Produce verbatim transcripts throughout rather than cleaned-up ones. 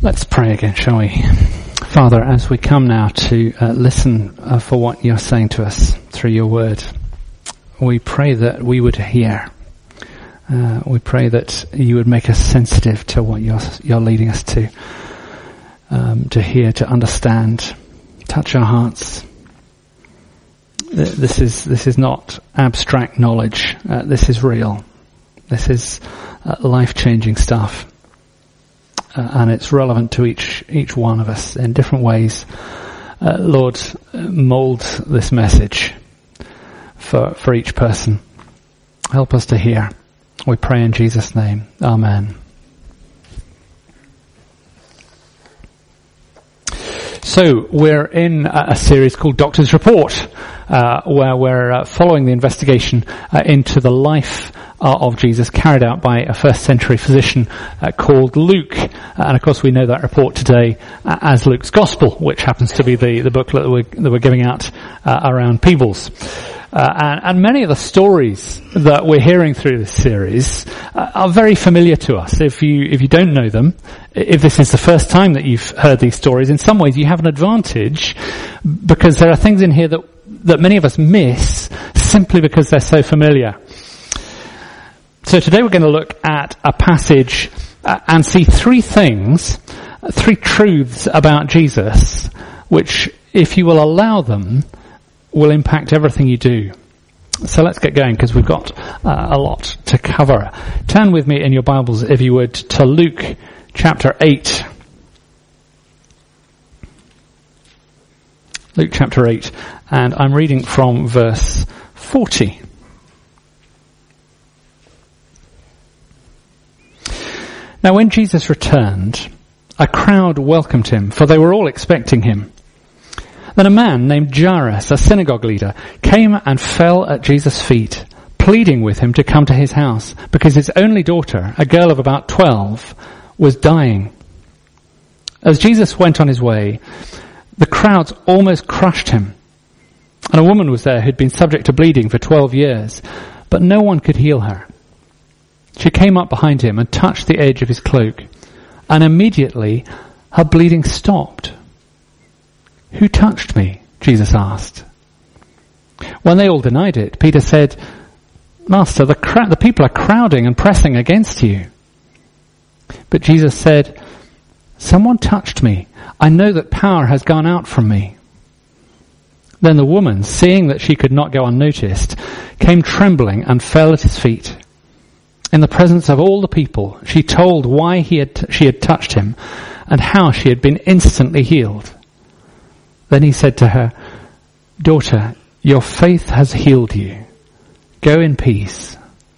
Let's pray again, shall we? Father, as we come now to uh, listen uh, for what you're saying to us through your word, we pray that we would hear. Uh, we pray that you would make us sensitive to what you're, you're leading us to, um, to hear, to understand. Touch our hearts. This is this is not abstract knowledge. Uh, this is real. This is uh, life-changing stuff. Uh, and it's relevant to each each one of us in different ways. Uh, Lord, mold this message for for each person. Help us to hear. We pray in Jesus' name. Amen. So we're in a series called Doctor's Report, uh, where we're uh, following the investigation uh, into the life uh, of Jesus carried out by a first century physician uh, called Luke. Uh, and of course we know that report today uh, as Luke's Gospel, which happens to be the, the booklet that we're, that we're giving out uh, around Peebles. Uh, and, and many of the stories that we're hearing through this series uh, are very familiar to us. If you if you don't know them, if this is the first time that you've heard these stories, in some ways you have an advantage because there are things in here that that many of us miss simply because they're so familiar. So today we're going to look at a passage uh, and see three things, three truths about Jesus, which, if you will allow them, will impact everything you do. So let's get going because we've got uh, a lot to cover. Turn with me in your Bibles, if you would, to Luke chapter eight. Luke chapter eight, and I'm reading from verse forty. Now when Jesus returned, a crowd welcomed him, for they were all expecting him. Then a man named Jairus, a synagogue leader, came and fell at Jesus' feet, pleading with him to come to his house, because his only daughter, a girl of about twelve, was dying. As Jesus went on his way, the crowds almost crushed him. And a woman was there who'd been subject to bleeding for twelve years, but no one could heal her. She came up behind him and touched the edge of his cloak, and immediately her bleeding stopped. "Who touched me?" Jesus asked. When they all denied it, Peter said, "Master, the, cra- the people are crowding and pressing against you." But Jesus said, "Someone touched me. I know that power has gone out from me." Then the woman, seeing that she could not go unnoticed, came trembling and fell at his feet. In the presence of all the people, she told why he had t- she had touched him and how she had been instantly healed. Then he said to her, "Daughter, your faith has healed you. Go in peace."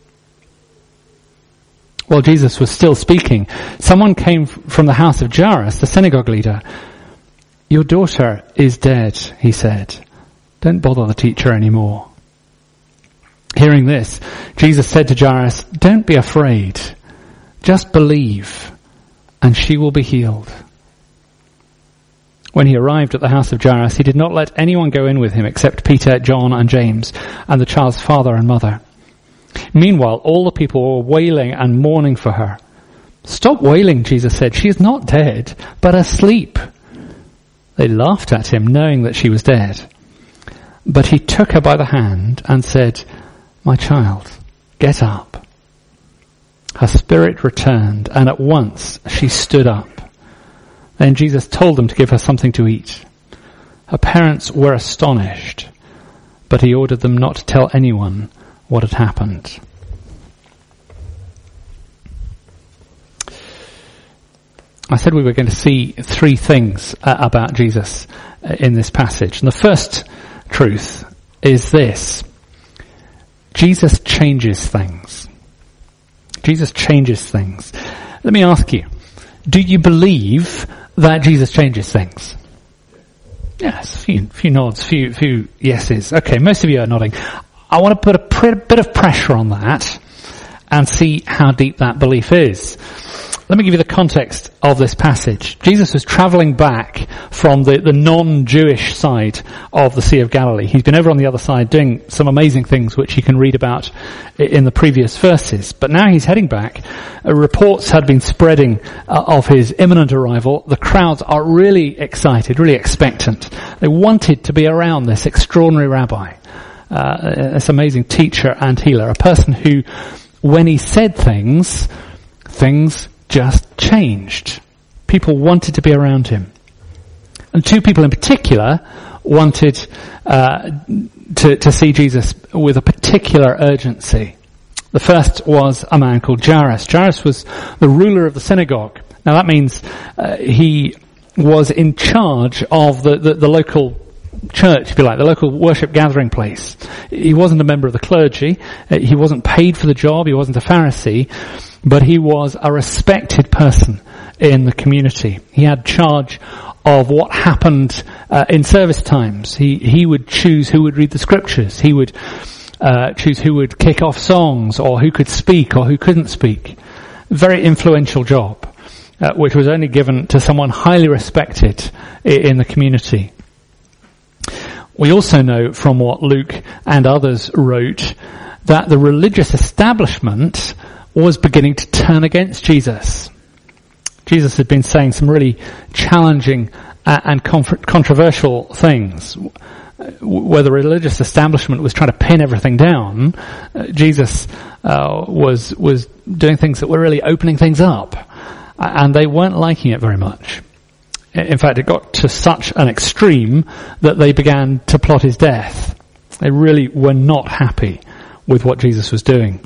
While Jesus was still speaking, someone came from the house of Jairus, the synagogue leader. "Your daughter is dead," he said. "Don't bother the teacher anymore." Hearing this, Jesus said to Jairus, "Don't be afraid. Just believe, and she will be healed." When he arrived at the house of Jairus, he did not let anyone go in with him except Peter, John, and James, and the child's father and mother. Meanwhile, all the people were wailing and mourning for her. "Stop wailing," Jesus said. "She is not dead, but asleep." They laughed at him, knowing that she was dead. But he took her by the hand and said, "My child, get up." Her spirit returned, and at once she stood up. Then Jesus told them to give her something to eat. Her parents were astonished, but he ordered them not to tell anyone what had happened. I said we were going to see three things uh, about Jesus uh, in this passage. And the first truth is this: Jesus changes things. Jesus changes things. Let me ask you, do you believe that Jesus changes things? Yes, a few, few nods, few, few yeses. Okay, most of you are nodding. I want to put a pre- bit of pressure on that and see how deep that belief is. Let me give you the context of this passage. Jesus was travelling back from the, the non-Jewish side of the Sea of Galilee. He's been over on the other side doing some amazing things which you can read about in the previous verses. But now he's heading back. Uh, reports had been spreading uh, of his imminent arrival. The crowds are really excited, really expectant. They wanted to be around this extraordinary rabbi, uh, this amazing teacher and healer, a person who, when he said things, things just changed. People wanted to be around him. And two people in particular wanted uh, to, to see Jesus with a particular urgency. The first was a man called Jairus. Jairus was the ruler of the synagogue. Now that means uh, he was in charge of the, the, the local church, if you like, the local worship gathering place. He wasn't a member of the clergy. He wasn't paid for the job. He wasn't a Pharisee. But he was a respected person in the community. He had charge of what happened uh, in service times. He he would choose who would read the scriptures. He would uh, choose who would kick off songs, or who could speak or who couldn't speak. Very influential job, uh, which was only given to someone highly respected in the community. We also know from what Luke and others wrote that the religious establishment was beginning to turn against Jesus. Jesus had been saying some really challenging and controversial things. Where the religious establishment was trying to pin everything down, Jesus uh, was was doing things that were really opening things up, and they weren't liking it very much. In fact, it got to such an extreme that they began to plot his death. They really were not happy with what Jesus was doing.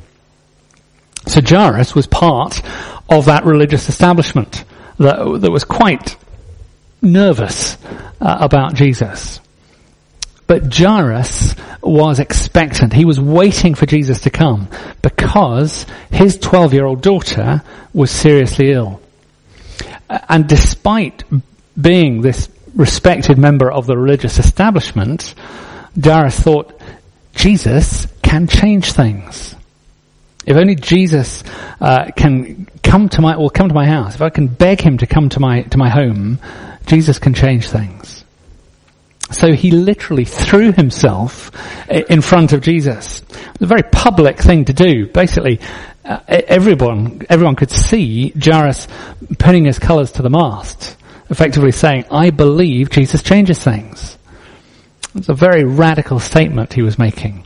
So Jairus was part of that religious establishment that, that was quite nervous uh, about Jesus. But Jairus was expectant. He was waiting for Jesus to come because his twelve-year-old daughter was seriously ill. And despite being this respected member of the religious establishment, Jairus thought, Jesus can change things. If only Jesus uh, can come to my, or come to my house, if I can beg him to come to my to my home, Jesus can change things. So he literally threw himself in front of Jesus. It was a very public thing to do. Basically, uh, everyone everyone could see Jairus pinning his colours to the mast, effectively saying, "I believe Jesus changes things." It's a very radical statement he was making.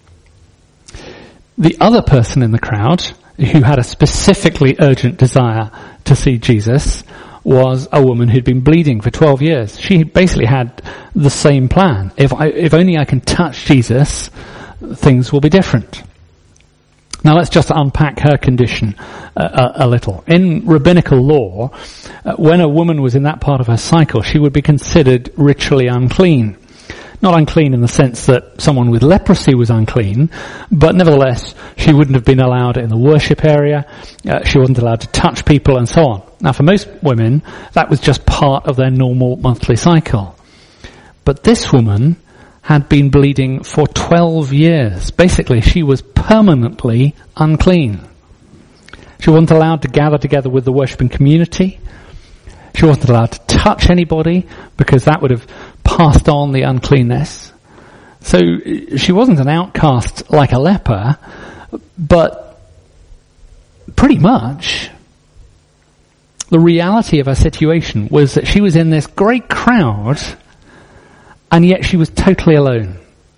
The other person in the crowd who had a specifically urgent desire to see Jesus was a woman who'd been bleeding for twelve years. She basically had the same plan. If I, if only I can touch Jesus, things will be different. Now let's just unpack her condition uh, a, a little. In rabbinical law, uh, when a woman was in that part of her cycle, she would be considered ritually unclean. Not unclean in the sense that someone with leprosy was unclean, but nevertheless, she wouldn't have been allowed in the worship area, uh, she wasn't allowed to touch people, and so on. Now for most women, that was just part of their normal monthly cycle. But this woman had been bleeding for twelve years. Basically, she was permanently unclean. She wasn't allowed to gather together with the worshipping community. She wasn't allowed to touch anybody because that would have passed on the uncleanness. So she wasn't an outcast like a leper, but pretty much the reality of her situation was that she was in this great crowd and yet she was totally alone.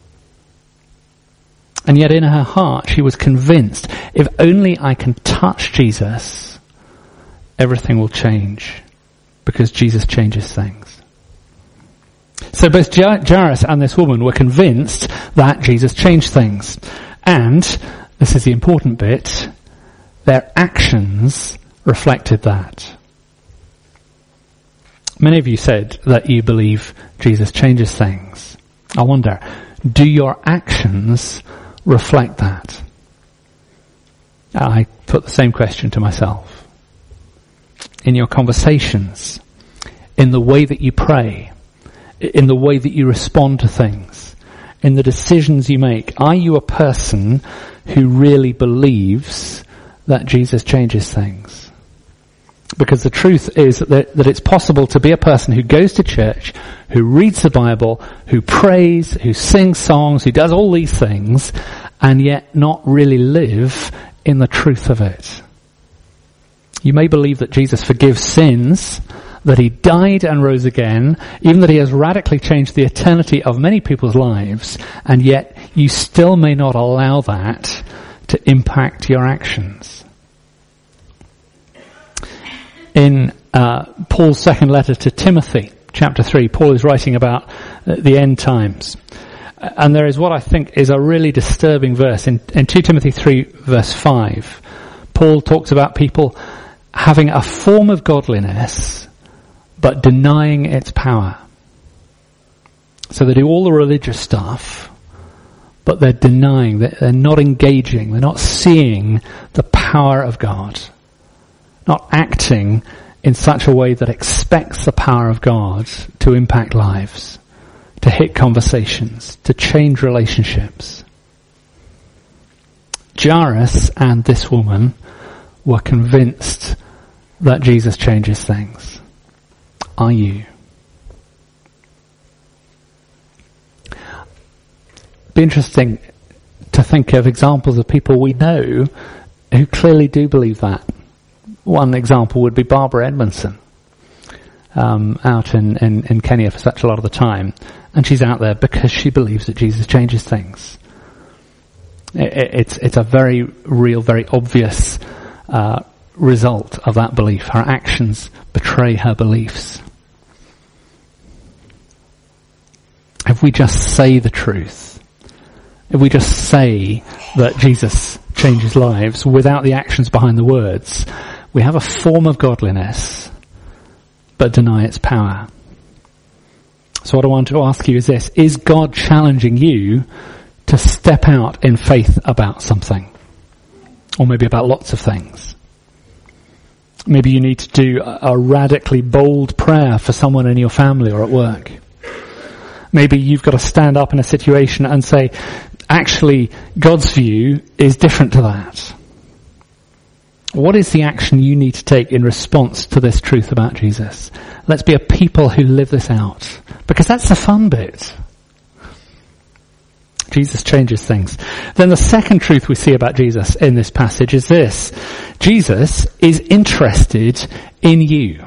And yet in her heart she was convinced, if only I can touch Jesus, everything will change. Because Jesus changes things. So both Jairus and this woman were convinced that Jesus changed things. And, this is the important bit, their actions reflected that. Many of you said that you believe Jesus changes things. I wonder, do your actions reflect that? I put the same question to myself. In your conversations, in the way that you pray, in the way that you respond to things, in the decisions you make, are you a person who really believes that Jesus changes things? Because the truth is that, that it's possible to be a person who goes to church, who reads the Bible, who prays, who sings songs, who does all these things, and yet not really live in the truth of it. You may believe that Jesus forgives sins, that he died and rose again, even that he has radically changed the eternity of many people's lives, and yet you still may not allow that to impact your actions. In uh, Paul's second letter to Timothy, chapter three, Paul is writing about uh, the end times. And there is what I think is a really disturbing verse. In, in Second Timothy three, verse five, Paul talks about people having a form of godliness, but denying its power. So they do all the religious stuff, but they're denying, they're not engaging, they're not seeing the power of God. Not acting in such a way that expects the power of God to impact lives, to hit conversations, to change relationships. Jairus and this woman were convinced that Jesus changes things. Are you? It'd be interesting to think of examples of people we know who clearly do believe that. One example would be Barbara Edmondson, um, out in, in, in Kenya for such a lot of the time. And she's out there because she believes that Jesus changes things. It, it, it's, it's a very real, very obvious uh, result of that belief. Her actions betray her beliefs. If we just say the truth, if we just say that Jesus changes lives without the actions behind the words, we have a form of godliness, but deny its power. So what I want to ask you is this: is God challenging you to step out in faith about something? Or maybe about lots of things. Maybe you need to do a radically bold prayer for someone in your family or at work. Maybe you've got to stand up in a situation and say, actually, God's view is different to that. What is the action you need to take in response to this truth about Jesus? Let's be a people who live this out. Because that's the fun bit. Jesus changes things. Then the second truth we see about Jesus in this passage is this: Jesus is interested in you.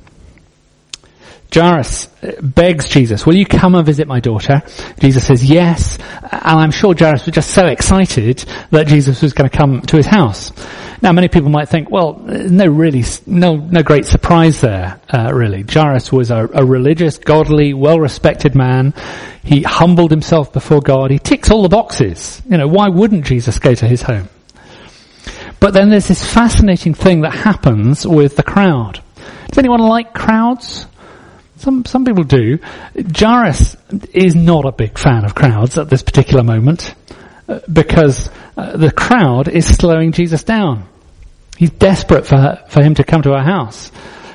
Jairus begs Jesus, will you come and visit my daughter? Jesus says yes, and I'm sure Jairus was just so excited that Jesus was going to come to his house. Now many people might think, well, no really, no, no great surprise there, uh, really. Jairus was a, a religious, godly, well-respected man. He humbled himself before God. He ticks all the boxes. You know, why wouldn't Jesus go to his home? But then there's this fascinating thing that happens with the crowd. Does anyone like crowds? Some some people do. Jairus is not a big fan of crowds at this particular moment uh, because uh, the crowd is slowing Jesus down. He's desperate for her, for him to come to her house.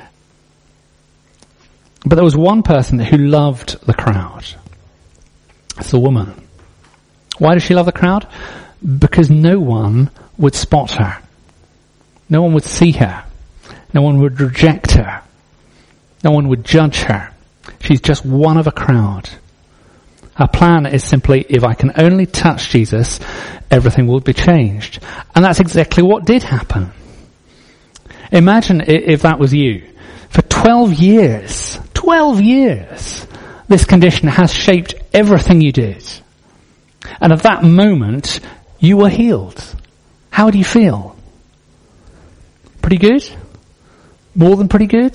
But there was one person who loved the crowd. It's the woman. Why does she love the crowd? Because no one would spot her. No one would see her. No one would reject her. No one would judge her. She's just one of a crowd. Her plan is simply, if I can only touch Jesus, everything will be changed. And that's exactly what did happen. Imagine if that was you. For twelve years, twelve years, this condition has shaped everything you did. And at that moment, you were healed. How do you feel? Pretty good? More than pretty good?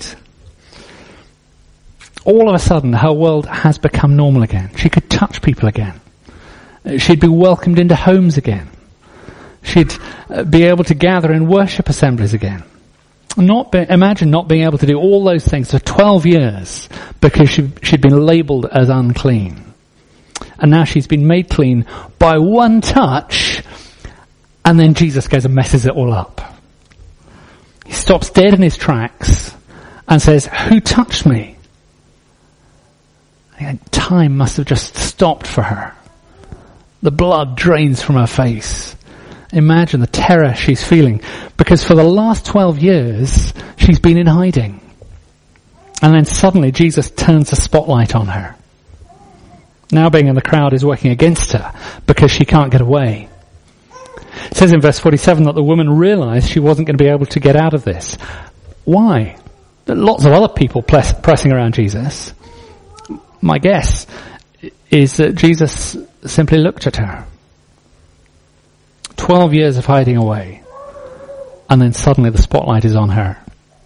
All of a sudden, her world has become normal again. She could touch people again. She'd be welcomed into homes again. She'd be able to gather in worship assemblies again. Not be, imagine not being able to do all those things for twelve years because she, she'd been labelled as unclean. And now she's been made clean by one touch, and then Jesus goes and messes it all up. He stops dead in his tracks and says, who touched me? And time must have just stopped for her. The blood drains from her face. Imagine the terror she's feeling, because for the last twelve years, she she's been in hiding. And then suddenly Jesus turns the spotlight on her. Now being in the crowd is working against her because she can't get away. It says in verse forty-seven that the woman realized she wasn't going to be able to get out of this. Why? There are lots of other people press, pressing around Jesus. My guess is that Jesus simply looked at her. Twelve years of hiding away. And then suddenly the spotlight is on her.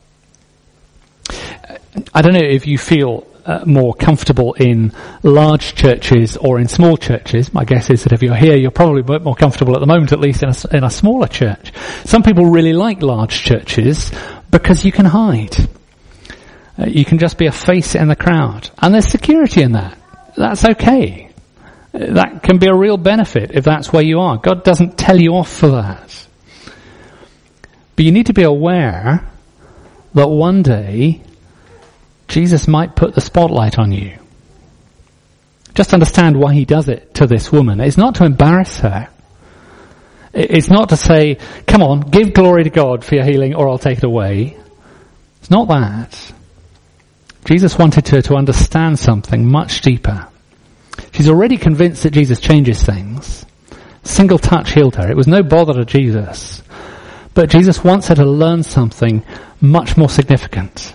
I don't know if you feel uh, more comfortable in large churches or in small churches. My guess is that if you're here, you're probably a bit more comfortable at the moment, at least in a, in a smaller church. Some people really like large churches because you can hide. Uh, you can just be a face in the crowd. And there's security in that. That's okay. That can be a real benefit if that's where you are. God doesn't tell you off for that. But you need to be aware that one day Jesus might put the spotlight on you. Just understand why he does it to this woman. It's not to embarrass her. It's not to say, come on, give glory to God for your healing or I'll take it away. It's not that. Jesus wanted her to understand something much deeper. She's already convinced that Jesus changes things. Single touch healed her. It was no bother to Jesus. But Jesus wants her to learn something much more significant.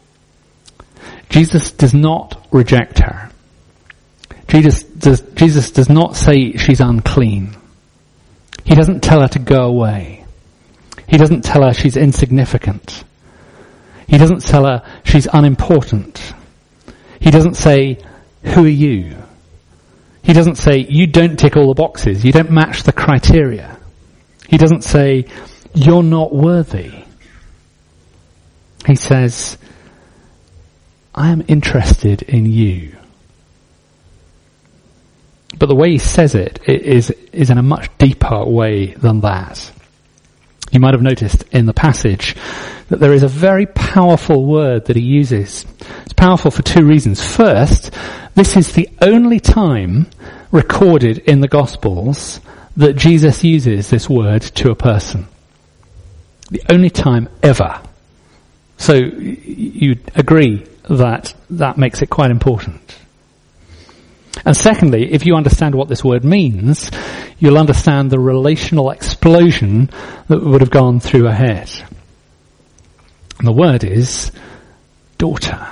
Jesus does not reject her. Jesus does, Jesus does not say she's unclean. He doesn't tell her to go away. He doesn't tell her she's insignificant. He doesn't tell her she's unimportant. He doesn't say, who are you? He doesn't say, you don't tick all the boxes. You don't match the criteria. He doesn't say, you're not worthy. He says, I am interested in you. But the way he says it is, is in a much deeper way than that. You might have noticed in the passage that there is a very powerful word that he uses. It's powerful for two reasons. First, this is the only time recorded in the Gospels that Jesus uses this word to a person. The only time ever. So you agree that that makes it quite important. And secondly, if you understand what this word means, you'll understand the relational explosion that would have gone through her head. And the word is daughter.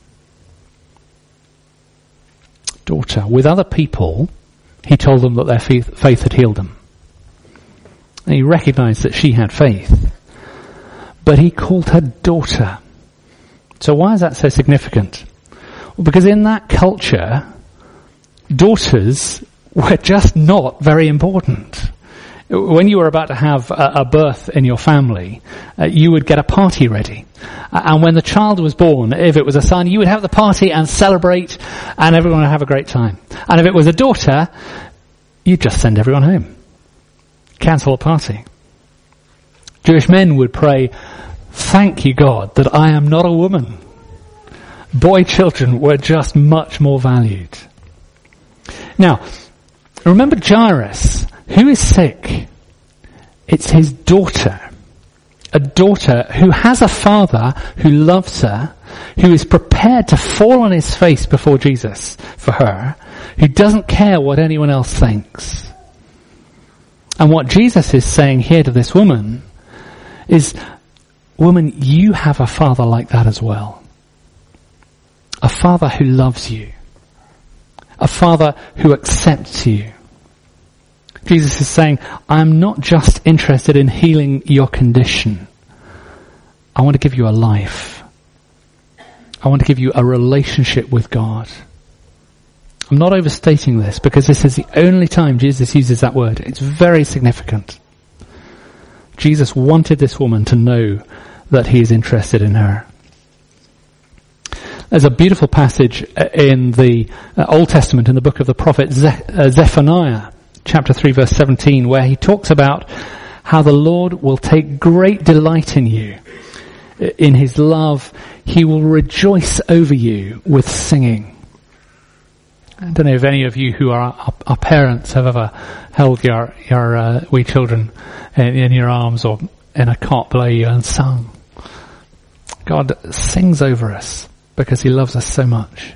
Daughter. With other people, he told them that their faith, faith had healed them. And he recognized that she had faith. But he called her daughter. So why is that so significant? Well, because in that culture, daughters were just not very important. When you were about to have a, a birth in your family, uh, you would get a party ready. Uh, and when the child was born, if it was a son, you would have the party and celebrate, and everyone would have a great time. And if it was a daughter, you'd just send everyone home. Cancel the party. Jewish men would pray, thank you, God, that I am not a woman. Boy children were just much more valued. Now, remember Jairus, who is sick? It's his daughter. A daughter who has a father who loves her, who is prepared to fall on his face before Jesus for her, who doesn't care what anyone else thinks. And what Jesus is saying here to this woman is, woman, you have a father like that as well. A father who loves you. A father who accepts you. Jesus is saying, I'm not just interested in healing your condition. I want to give you a life. I want to give you a relationship with God. I'm not overstating this because this is the only time Jesus uses that word. It's very significant. Jesus wanted this woman to know that he is interested in her. There's a beautiful passage in the Old Testament in the book of the prophet Zephaniah, chapter three, verse seventeen, where he talks about how the Lord will take great delight in you. In his love, he will rejoice over you with singing. I don't know if any of you who are, are parents have ever held your, your uh, wee children in, in your arms or in a cot below you and sung. God sings over us because he loves us so much.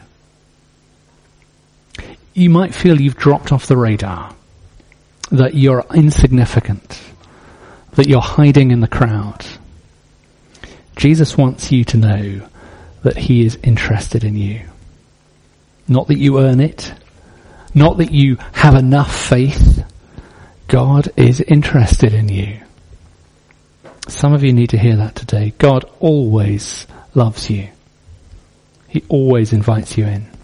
You might feel you've dropped off the radar, that you're insignificant, that you're hiding in the crowd. Jesus wants you to know that he is interested in you. Not that you earn it, not that you have enough faith. God is interested in you. Some of you need to hear that today. God always loves you. He always invites you in.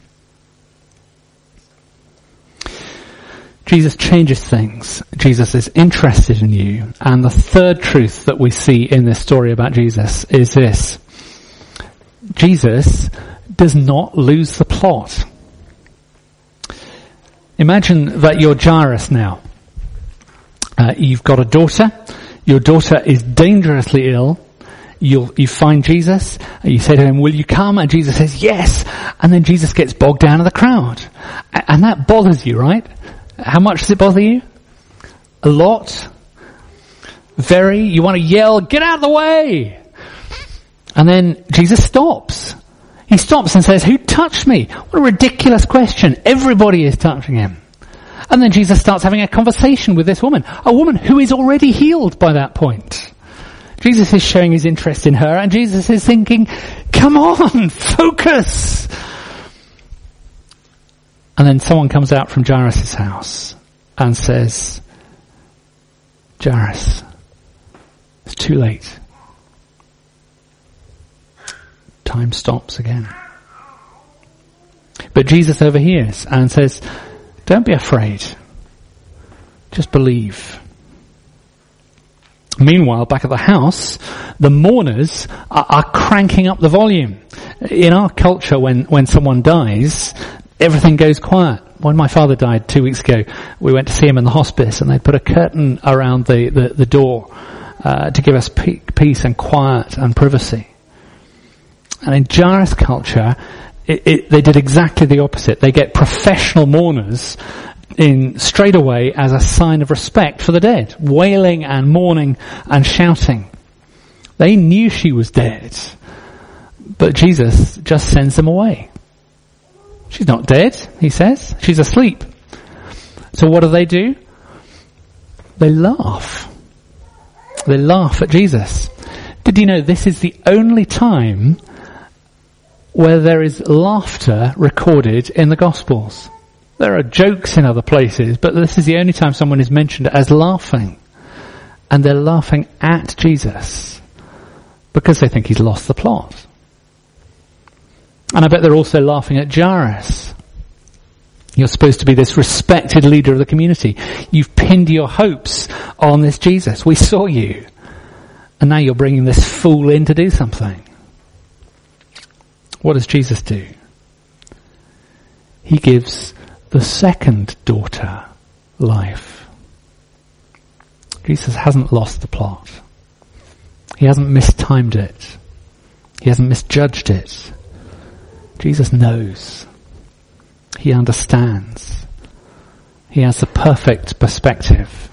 Jesus changes things. Jesus is interested in you. And the third truth that we see in this story about Jesus is this. Jesus does not lose the plot. Imagine that you're Jairus now. Uh, you've got a daughter. Your daughter is dangerously ill. You'll, you find Jesus. You say to him, will you come? And Jesus says, yes. And then Jesus gets bogged down in the crowd. And that bothers you, right? How much does it bother you? A lot? Very? You want to yell, get out of the way! And then Jesus stops. He stops and says, who touched me? What a ridiculous question. Everybody is touching him. And then Jesus starts having a conversation with this woman, a woman who is already healed by that point. Jesus is showing his interest in her, and Jesus is thinking, come on, focus! And then someone comes out from Jairus' house and says, Jairus, it's too late. Time stops again. But Jesus overhears and says, don't be afraid. Just believe. Meanwhile, back at the house, the mourners are, are cranking up the volume. In our culture, when, when someone dies, everything goes quiet. When my father died two weeks ago, we went to see him in the hospice, and they put a curtain around the, the, the door uh, to give us peace and quiet and privacy. And in Jairus culture, it, it, they did exactly the opposite. They get professional mourners in straight away as a sign of respect for the dead, wailing and mourning and shouting. They knew she was dead, but Jesus just sends them away. She's not dead, he says. She's asleep. So what do they do? They laugh. They laugh at Jesus. Did you know this is the only time where there is laughter recorded in the Gospels? There are jokes in other places, but this is the only time someone is mentioned as laughing. And they're laughing at Jesus because they think he's lost the plot. And I bet they're also laughing at Jairus. You're supposed to be this respected leader of the community. You've pinned your hopes on this Jesus. We saw you. And now you're bringing this fool in to do something. What does Jesus do? He gives the second daughter life. Jesus hasn't lost the plot. He hasn't mistimed it. He hasn't misjudged it. Jesus knows. He understands. He has the perfect perspective.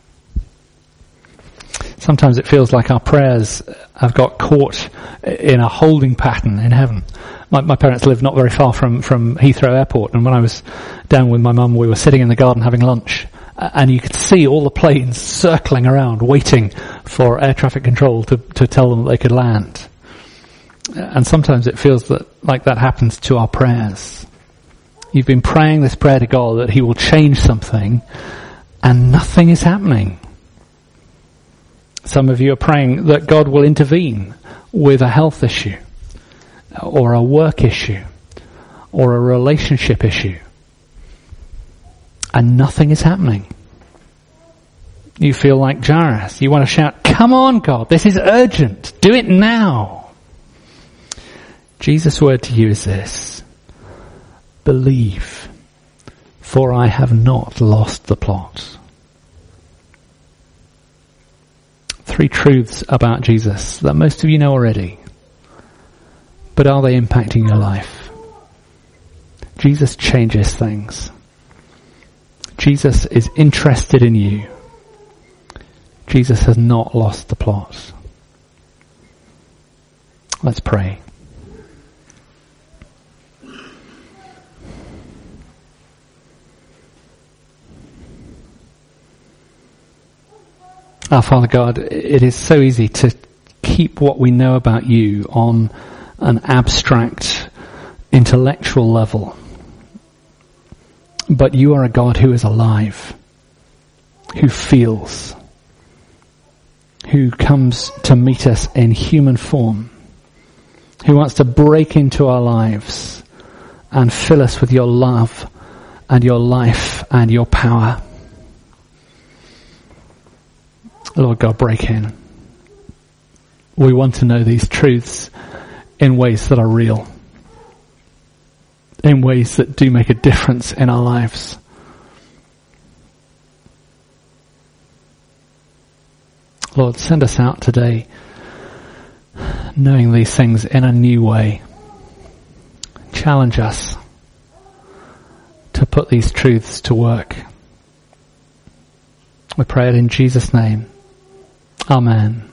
Sometimes it feels like our prayers have got caught in a holding pattern in heaven. My, my parents live not very far from, from Heathrow Airport, and when I was down with my mum, we were sitting in the garden having lunch, and you could see all the planes circling around, waiting for air traffic control to, to tell them that they could land. And sometimes it feels that like that happens to our prayers. You've been praying this prayer to God that he will change something, and nothing is happening. Some of you are praying that God will intervene with a health issue, or a work issue, or a relationship issue, and nothing is happening. You feel like Jairus. You want to shout, come on God, this is urgent, do it now. Jesus' word to you is this: believe, for I have not lost the plot. Three truths about Jesus that most of you know already, but are they impacting your life? Jesus changes things. Jesus is interested in you. Jesus has not lost the plot. Let's pray. Our Father God, it is so easy to keep what we know about you on an abstract, intellectual level. But you are a God who is alive, who feels, who comes to meet us in human form, who wants to break into our lives and fill us with your love and your life and your power. Lord God, break in. We want to know these truths in ways that are real, in ways that do make a difference in our lives. Lord, send us out today knowing these things in a new way. Challenge us to put these truths to work. We pray it in Jesus' name. Amen.